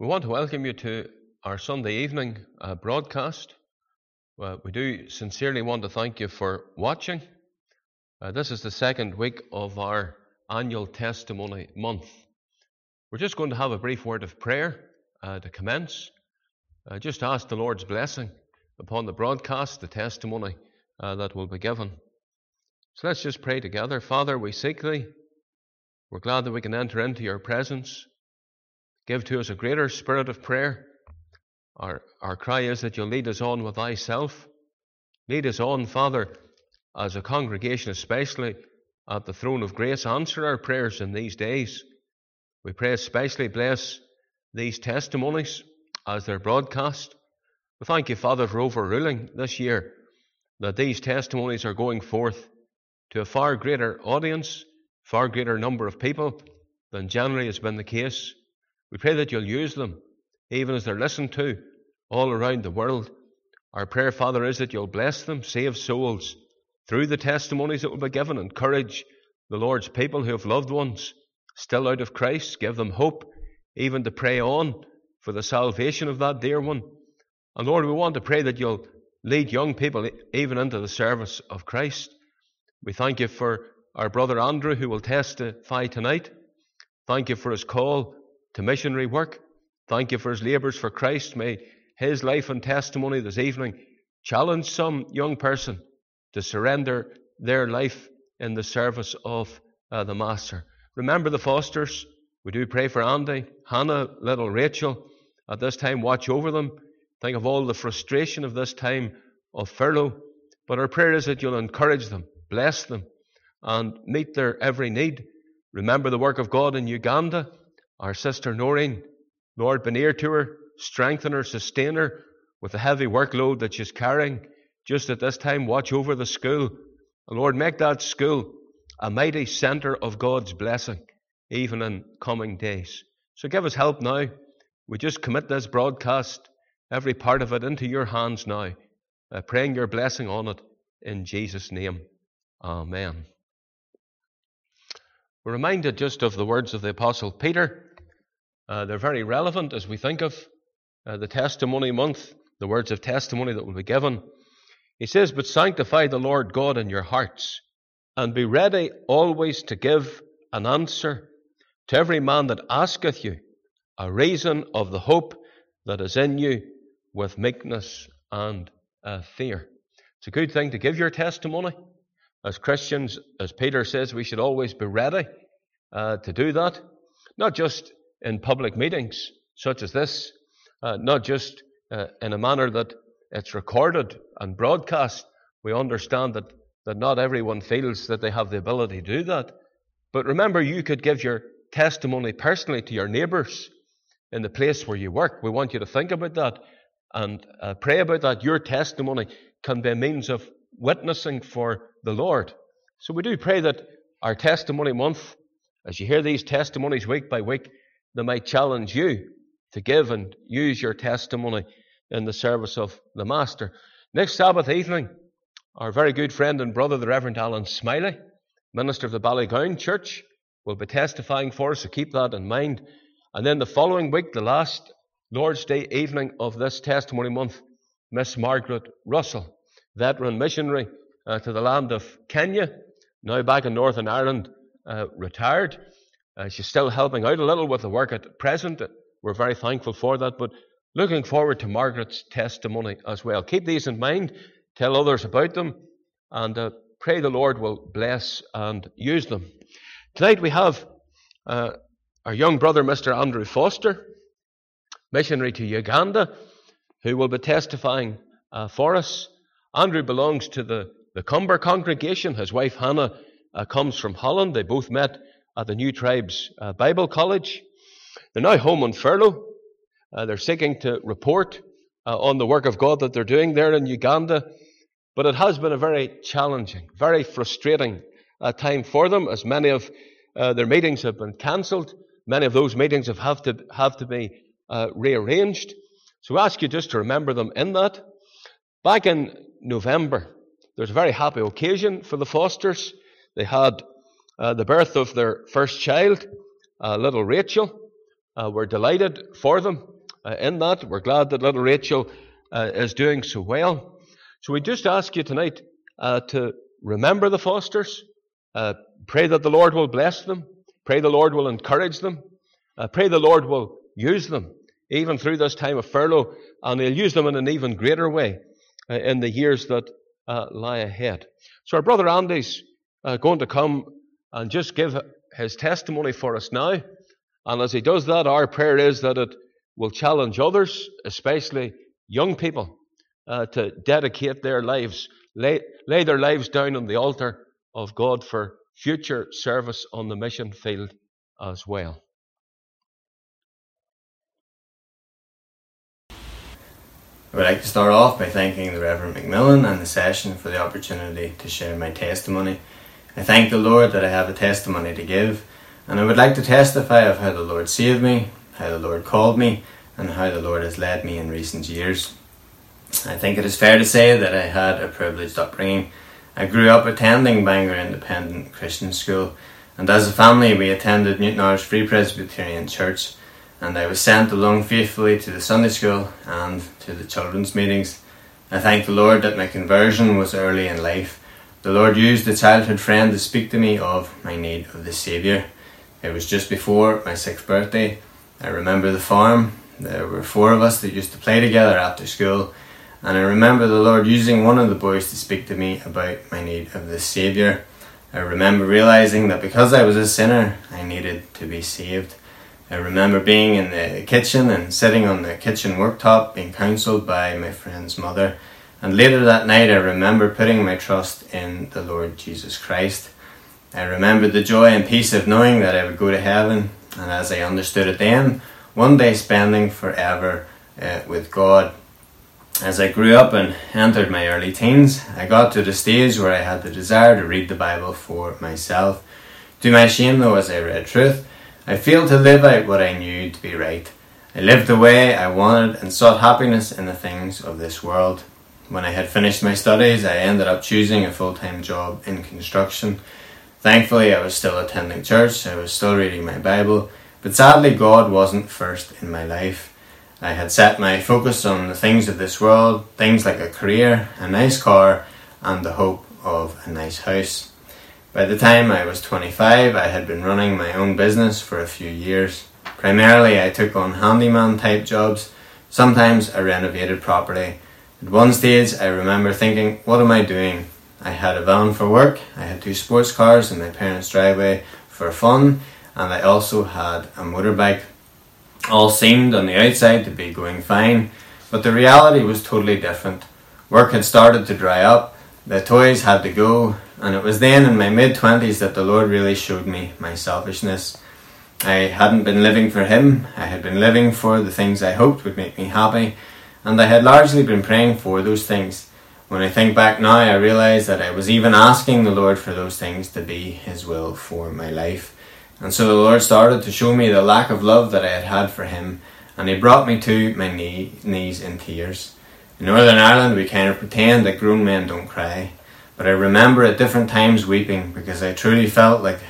We want to welcome you to our Sunday evening broadcast. We do sincerely want to thank you for watching. This is the second week of our annual testimony month. We're just going to have a brief word of prayer to commence. Just ask the Lord's blessing upon the broadcast, the testimony that will be given. So let's just pray together. Father, we seek Thee. We're glad that we can enter into Your presence. Give to us a greater spirit of prayer. Our cry is that You'll lead us on with Thyself. Lead us on, Father, as a congregation, especially at the throne of grace. Answer our prayers in these days. We pray especially bless these testimonies as they're broadcast. We thank You, Father, for overruling this year that these testimonies are going forth to a far greater audience, far greater number of people than generally has been the case. We pray that You'll use them, even as they're listened to all around the world. Our prayer, Father, is that You'll bless them, save souls through the testimonies that will be given, encourage the Lord's people who have loved ones still out of Christ, give them hope, even to pray on for the salvation of that dear one. And Lord, we want to pray that You'll lead young people even into the service of Christ. We thank You for our brother Andrew, who will testify tonight. Thank You for his call to missionary work. Thank You for his labours for Christ. May his life and testimony this evening challenge some young person to surrender their life in the service of the Master. Remember the Fosters. We do pray for Andy, Hannah, little Rachel. At this time, watch over them. Think of all the frustration of this time of furlough. But our prayer is that You'll encourage them, bless them, and meet their every need. Remember the work of God in Uganda. Our sister Noreen, Lord, be near to her, strengthen her, sustain her with the heavy workload that she's carrying. Just at this time, watch over the school. And Lord, make that school a mighty centre of God's blessing, even in coming days. So give us help now. We just commit this broadcast, every part of it, into Your hands now, praying Your blessing on it in Jesus' name. Amen. We're reminded just of the words of the Apostle Peter. They're very relevant as we think of the testimony month, the words of testimony that will be given. He says, "But sanctify the Lord God in your hearts, and be ready always to give an answer to every man that asketh you a reason of the hope that is in you with meekness and fear." It's a good thing to give your testimony. As Christians, as Peter says, we should always be ready to do that, not just in public meetings such as this, not just in a manner that it's recorded and broadcast. We understand that not everyone feels that they have the ability to do that. But remember, you could give your testimony personally to your neighbours in the place where you work. We want you to think about that and pray about that. Your testimony can be a means of witnessing for the Lord. So we do pray that our testimony month, as you hear these testimonies week by week, they might challenge you to give and use your testimony in the service of the Master. Next Sabbath evening, our very good friend and brother, the Reverend Alan Smiley, minister of the Ballygown Church, will be testifying for us, so keep that in mind. And then the following week, the last Lord's Day evening of this testimony month, Miss Margaret Russell, veteran missionary to the land of Kenya, now back in Northern Ireland, retired. She's still helping out a little with the work at present. We're very thankful for that, but looking forward to Margaret's testimony as well. Keep these in mind, tell others about them, and pray the Lord will bless and use them. Tonight we have our young brother, Mr. Andrew Foster, missionary to Uganda, who will be testifying for us. Andrew belongs to the Cumber congregation. His wife Hannah comes from Holland. They both met at the New Tribes Bible College. They're now home on furlough. They're seeking to report on the work of God that they're doing there in Uganda. But it has been a very challenging, very frustrating time for them, as many of their meetings have been cancelled. Many of those meetings have to be rearranged. So I ask you just to remember them in that. Back in November, there's a very happy occasion for the Fosters. They had the birth of their first child, little Rachel. We're delighted for them. in that. We're glad that little Rachel is doing so well. So we just ask you tonight to remember the Fosters. Pray that the Lord will bless them. Pray the Lord will encourage them. Pray the Lord will use them, even through this time of furlough, and He'll use them in an even greater way in the years that lie ahead. So our brother Andy's going to come and just give his testimony for us now. And as he does that, our prayer is that it will challenge others, especially young people, to dedicate their lives, lay their lives down on the altar of God for future service on the mission field as well. I would like to start off by thanking the Reverend McMillan and the session for the opportunity to share my testimony. I thank the Lord that I have a testimony to give, and I would like to testify of how the Lord saved me, how the Lord called me, and how the Lord has led me in recent years. I think it is fair to say that I had a privileged upbringing. I grew up attending Bangor Independent Christian School, and as a family we attended Newtownards Free Presbyterian Church, and I was sent along faithfully to the Sunday school and to the children's meetings. I thank the Lord that my conversion was early in life. The Lord used a childhood friend to speak to me of my need of the Saviour. It was just before my 6th birthday. I remember the farm. There were 4 of us that used to play together after school, and I remember the Lord using one of the boys to speak to me about my need of the Saviour. I remember realising that because I was a sinner, I needed to be saved. I remember being in the kitchen and sitting on the kitchen worktop being counselled by my friend's mother. And later that night I remember putting my trust in the Lord Jesus Christ. I remember the joy and peace of knowing that I would go to heaven, and as I understood it then, one day spending forever with God. As I grew up and entered my early teens, I got to the stage where I had the desire to read the Bible for myself. To my shame though, as I read truth, I failed to live out what I knew to be right. I lived the way I wanted and sought happiness in the things of this world. When I had finished my studies, I ended up choosing a full-time job in construction. Thankfully, I was still attending church, I was still reading my Bible, but sadly God wasn't first in my life. I had set my focus on the things of this world, things like a career, a nice car, and the hope of a nice house. By the time I was 25, I had been running my own business for a few years. Primarily, I took on handyman type jobs. Sometimes I renovated property. At one stage, I remember thinking, what am I doing? I had a van for work, I had 2 sports cars in my parents' driveway for fun, and I also had a motorbike. All seemed on the outside to be going fine, but the reality was totally different. Work had started to dry up, the toys had to go, and it was then in my mid-20s that the Lord really showed me my selfishness. I hadn't been living for Him, I had been living for the things I hoped would make me happy, and I had largely been praying for those things. When I think back now, I realise that I was even asking the Lord for those things to be His will for my life. And so the Lord started to show me the lack of love that I had had for Him, and He brought me to my knees in tears. In Northern Ireland, we kind of pretend that grown men don't cry, but I remember at different times weeping because I truly felt like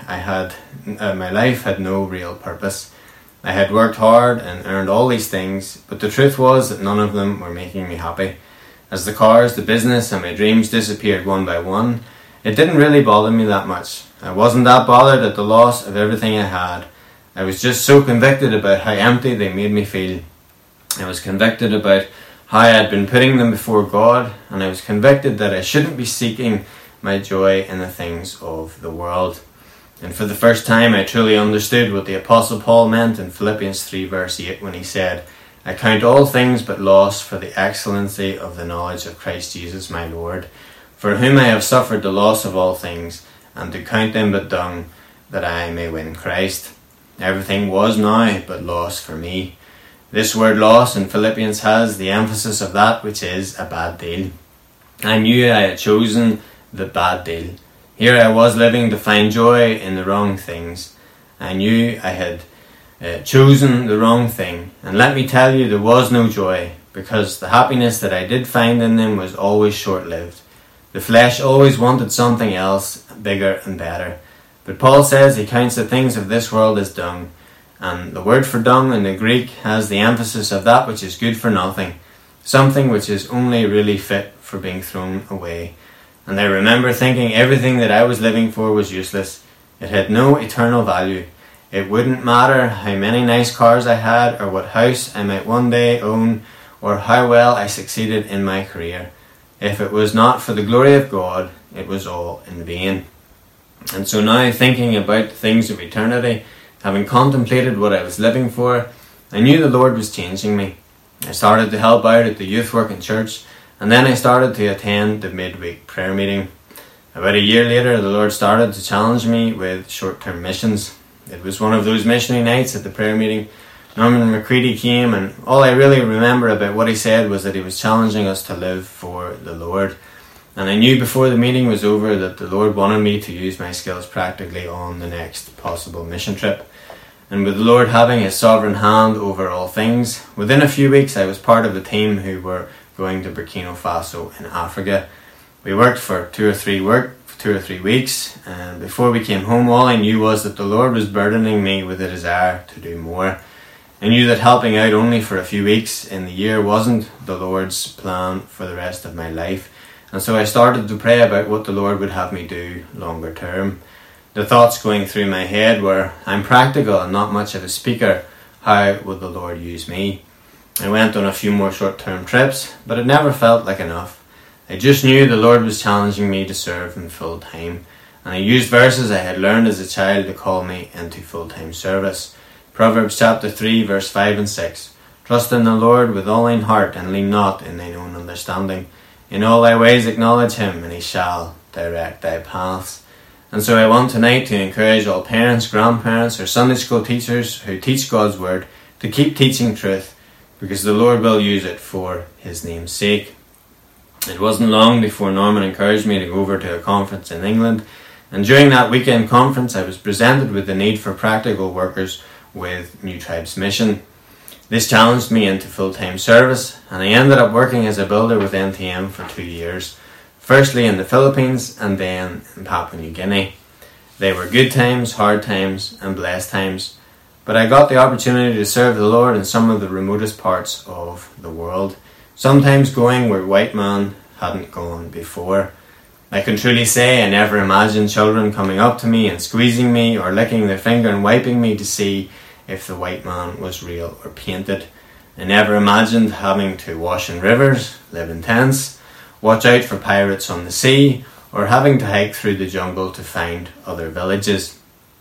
my life had no real purpose. I had worked hard and earned all these things, but the truth was that none of them were making me happy. As the cars, the business, and my dreams disappeared one by one, it didn't really bother me that much. I wasn't that bothered at the loss of everything I had. I was just so convicted about how empty they made me feel. I was convicted about how I had been putting them before God, and I was convicted that I shouldn't be seeking my joy in the things of the world. And for the first time I truly understood what the Apostle Paul meant in Philippians 3 verse 8 when he said, I count all things but loss for the excellency of the knowledge of Christ Jesus my Lord, for whom I have suffered the loss of all things, and to count them but dung, that I may win Christ. Everything was now but loss for me. This word loss in Philippians has the emphasis of that which is a bad deal. I knew I had chosen the bad deal. Here I was living to find joy in the wrong things. I knew I had chosen the wrong thing, and let me tell you, there was no joy, because the happiness that I did find in them was always short-lived. The flesh always wanted something else, bigger and better. But Paul says he counts the things of this world as dung, And the word for dung in the Greek has the emphasis of that which is good for nothing, something which is only really fit for being thrown away. And I remember thinking everything that I was living for was useless. It had no eternal value. It wouldn't matter how many nice cars I had, or what house I might one day own, or how well I succeeded in my career. If it was not for the glory of God, it was all in vain. And so now, thinking about the things of eternity, having contemplated what I was living for, I knew the Lord was changing me. I started to help out at the youth work in church, and then I started to attend the midweek prayer meeting. About a year later, the Lord started to challenge me with short-term missions. It was one of those missionary nights at the prayer meeting. Norman McCready came, and all I really remember about what he said was that he was challenging us to live for the Lord. And I knew before the meeting was over that the Lord wanted me to use my skills practically on the next possible mission trip. And with the Lord having His sovereign hand over all things, within a few weeks I was part of the team who were going to Burkina Faso in Africa. We worked for two or three weeks, and before we came home, all I knew was that the Lord was burdening me with a desire to do more. I knew that helping out only for a few weeks in the year wasn't the Lord's plan for the rest of my life, and so I started to pray about what the Lord would have me do longer term. The thoughts going through my head were, I'm practical and not much of a speaker. How would the Lord use me? I went on a few more short-term trips, but it never felt like enough. I just knew the Lord was challenging me to serve Him full time, and I used verses I had learned as a child to call me into full-time service. Proverbs chapter 3 verse 5 and 6. Trust in the Lord with all thine heart, and lean not in thine own understanding. In all thy ways acknowledge Him, and He shall direct thy paths. And so I want tonight to encourage all parents, grandparents, or Sunday school teachers who teach God's Word to keep teaching truth, because the Lord will use it for His name's sake. It wasn't long before Norman encouraged me to go over to a conference in England, and during that weekend conference I was presented with the need for practical workers with New Tribes Mission. This challenged me into full-time service, and I ended up working as a builder with NTM for 2 years. Firstly in the Philippines, and then in Papua New Guinea. They were good times, hard times, and blessed times, but I got the opportunity to serve the Lord in some of the remotest parts of the world, sometimes going where white man hadn't gone before. I can truly say I never imagined children coming up to me and squeezing me or licking their finger and wiping me to see if the white man was real or painted. I never imagined having to wash in rivers, live in tents, watch out for pirates on the sea, or having to hike through the jungle to find other villages.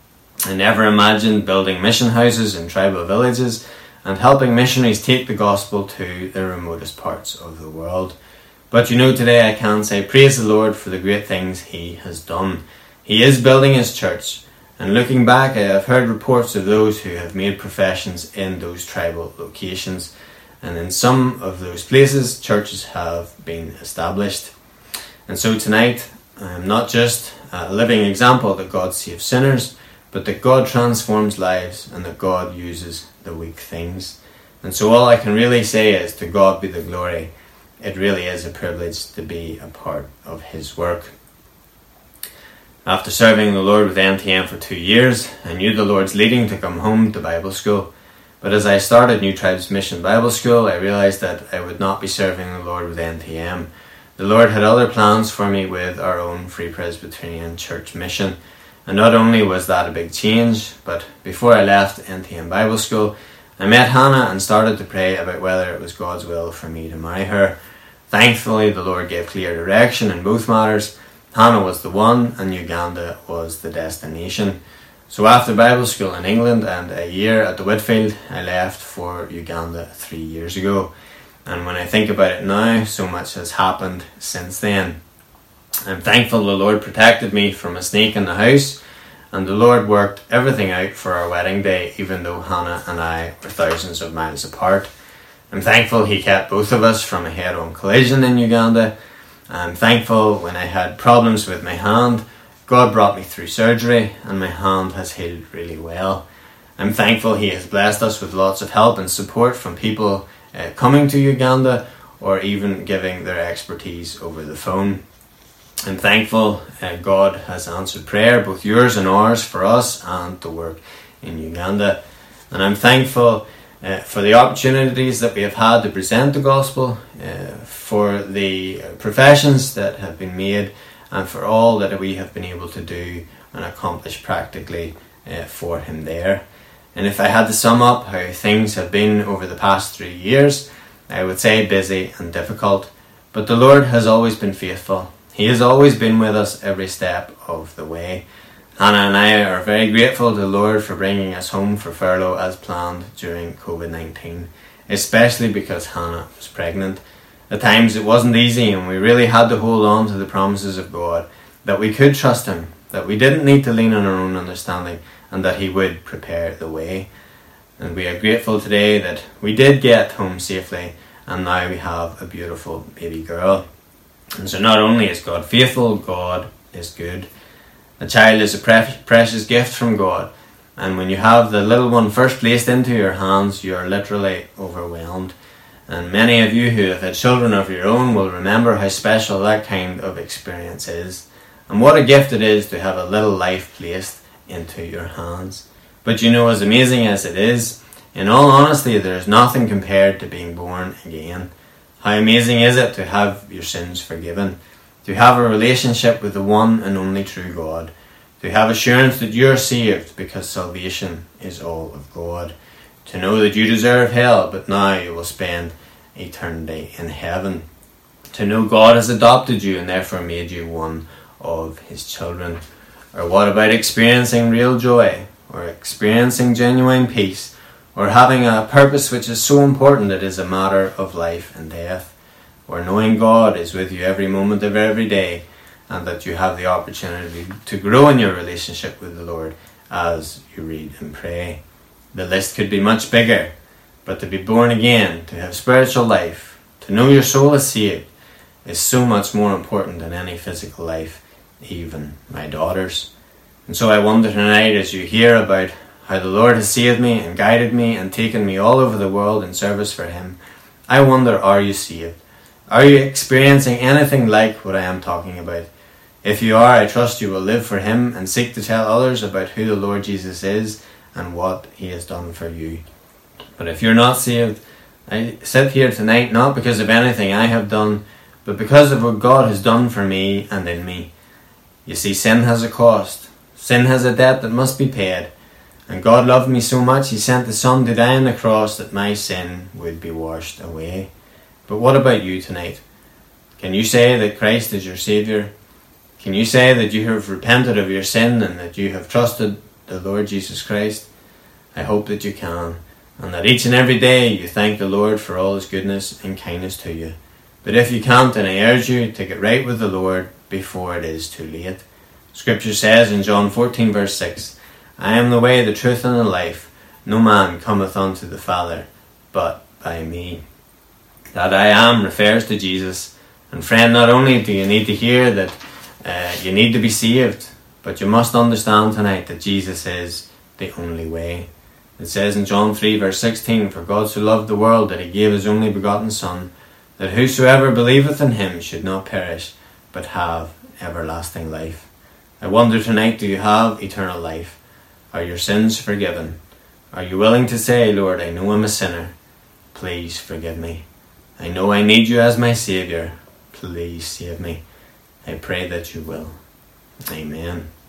I never imagined building mission houses in tribal villages and helping missionaries take the gospel to the remotest parts of the world. But today I can say praise the Lord for the great things He has done. He is building His church, and looking back I have heard reports of those who have made professions in those tribal locations. And in some of those places, churches have been established. And so tonight, I am not just a living example that God saves sinners, but that God transforms lives and that God uses the weak things. And so all I can really say is, to God be the glory. It really is a privilege to be a part of His work. After serving the Lord with NTM for 2 years, I knew the Lord's leading to come home to Bible school. But as I started New Tribes Mission Bible School, I realised that I would not be serving the Lord with NTM. The Lord had other plans for me with our own Free Presbyterian Church mission. And not only was that a big change, but before I left NTM Bible School, I met Hannah and started to pray about whether it was God's will for me to marry her. Thankfully, the Lord gave clear direction in both matters. Hannah was the one, and Uganda was the destination. So after Bible school in England and a year at the Whitfield, I left for Uganda 3 years ago. And when I think about it now, so much has happened since then. I'm thankful the Lord protected me from a snake in the house, and the Lord worked everything out for our wedding day, even though Hannah and I were thousands of miles apart. I'm thankful He kept both of us from a head-on collision in Uganda. I'm thankful when I had problems with my hand, God brought me through surgery, and my hand has healed really well. I'm thankful He has blessed us with lots of help and support from people coming to Uganda, or even giving their expertise over the phone. I'm thankful God has answered prayer, both yours and ours, for us and the work in Uganda. And I'm thankful for the opportunities that we have had to present the gospel, for the professions that have been made, and for all that we have been able to do and accomplish practically for him there. And if I had to sum up how things have been over the past 3 years, I would say busy and difficult, but the Lord has always been faithful. He has always been with us every step of the way. Hannah and I are very grateful to the Lord for bringing us home for furlough as planned during COVID-19, especially because Hannah was pregnant. At times it wasn't easy, and we really had to hold on to the promises of God, that we could trust him, that we didn't need to lean on our own understanding, and that he would prepare the way. And we are grateful today that we did get home safely, and now we have a beautiful baby girl. And so not only is God faithful, God is good. A child is a precious gift from God, and when you have the little one first placed into your hands, you are literally overwhelmed. And many of you who have had children of your own will remember how special that kind of experience is, and what a gift it is to have a little life placed into your hands. But you know, as amazing as it is, in all honesty, there is nothing compared to being born again. How amazing is it to have your sins forgiven, to have a relationship with the one and only true God, to have assurance that you are saved because salvation is all of God, to know that you deserve hell but now you will spend eternity in heaven, to know God has adopted you and therefore made you one of his children. Or what about experiencing real joy, or experiencing genuine peace, or having a purpose which is so important it is a matter of life and death, or knowing God is with you every moment of every day, and that you have the opportunity to grow in your relationship with the Lord as you read and pray. The list could be much bigger, but to be born again, to have spiritual life, to know your soul is saved, is so much more important than any physical life, even my daughter's. And so I wonder tonight, as you hear about how the Lord has saved me and guided me and taken me all over the world in service for him, I wonder, are you saved? Are you experiencing anything like what I am talking about? If you are, I trust you will live for him and seek to tell others about who the Lord Jesus is and what he has done for you. But if you're not saved, I sit here tonight not because of anything I have done, but because of what God has done for me and in me. You see, sin has a cost. Sin has a debt that must be paid. And God loved me so much, he sent the Son to die on the cross that my sin would be washed away. But what about you tonight? Can you say that Christ is your Saviour? Can you say that you have repented of your sin and that you have trusted the Lord Jesus Christ? I hope that you can, and that each and every day you thank the Lord for all his goodness and kindness to you. But if you can't, then I urge you to get right with the Lord before it is too late. Scripture says in John 14 verse 6, I am the way, the truth and the life. No man cometh unto the Father but by me. That I am refers to Jesus. And friend, not only do you need to hear that you need to be saved, but you must understand tonight that Jesus is the only way. It says in John 3 verse 16, For God so loved the world that he gave his only begotten Son, that whosoever believeth in him should not perish, but have everlasting life. I wonder tonight, do you have eternal life? Are your sins forgiven? Are you willing to say, Lord, I know I'm a sinner. Please forgive me. I know I need you as my Saviour. Please save me. I pray that you will. Amen.